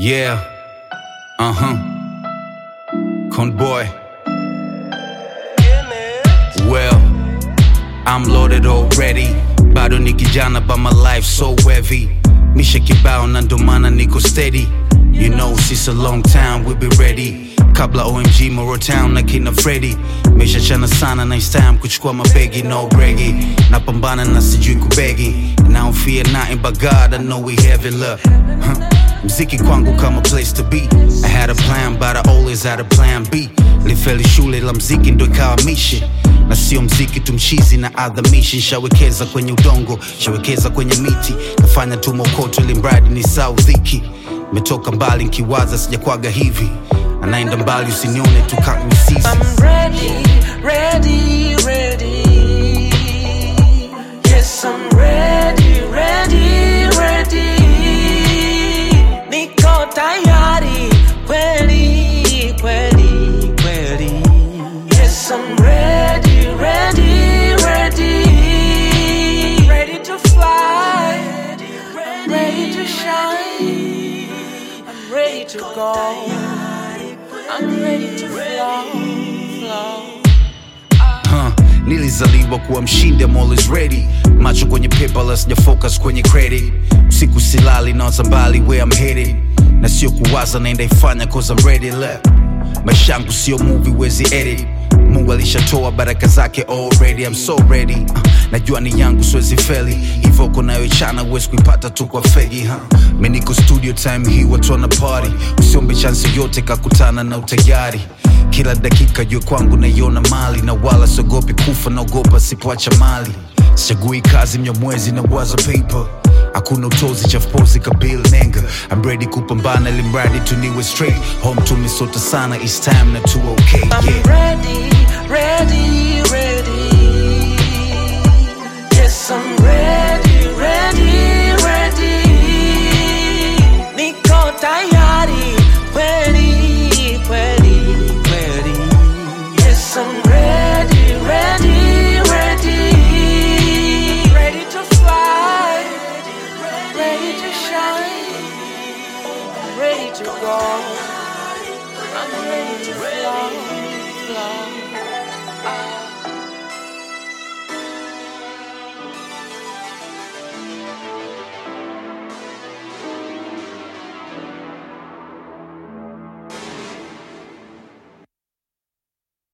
Yeah. Conboy. Well, I'm loaded already. Bado ni kijana but my life so heavy. Misha kibao na ndo maana niko steady. You know since a long time we be ready. Kabla OMG Moro Town na kina Freddy. Mesha chana sana na it's time kuchukua mabegi. No braggy, napambana na sijui kubegi. And I don't fear nothing but God, I know we heaven love. Mziki kwangu kama place to be. I had a plan but I always had a plan B. Lifeli shule la mziki ndo ikawa mission. Na sio mziki tumchizi na other mission. Shawekeza kwenye udongo, shawekeza kwenye miti. Nafanya tu mokoto ili mradi ni saudhiki. Metoka mbali nkiwaza sijakwaga hivi. Anaenda mbali usinione tu kama misizi. I'm ready, ready, ready. Yes, I'm ready, ready, ready. Niko tayari, kweli, kweli, kweli. Yes, I'm ready, ready, ready. Ready to fly, ready to shine. I'm ready to go. I'm ready to flow. Nilizaliwa kuwa mshindi, I'm always ready. Macho kwenye paper, la sija focus kwenye credit. Usiku silali na mbali where I'm headed. Na sio kuwaza naenda ifanya cause I'm ready left. Maisha yangu sio movie wezi edit. Mungu alishatoa baraka zake already. I'm so ready. Najua ni yangu siwezi feli. Hivyo kunayo chana huwezi kuipata tu kwa fegi. Mimi niko studio time hii watu wana party. Usiombe chance yote kakutana na utayari. Kila dakika jua kwangu naiona mali. Na wala sogopi kufa naogopa sipoacha mali. Sichagui kazi mnyamwezi na waza paper. Hakuna utozi chafupozi kabil nenga. I'm ready kupambana ili mradi tu niwe straight. Home to me sota sana, it's time na tu okay, yeah. I'm ready, ready.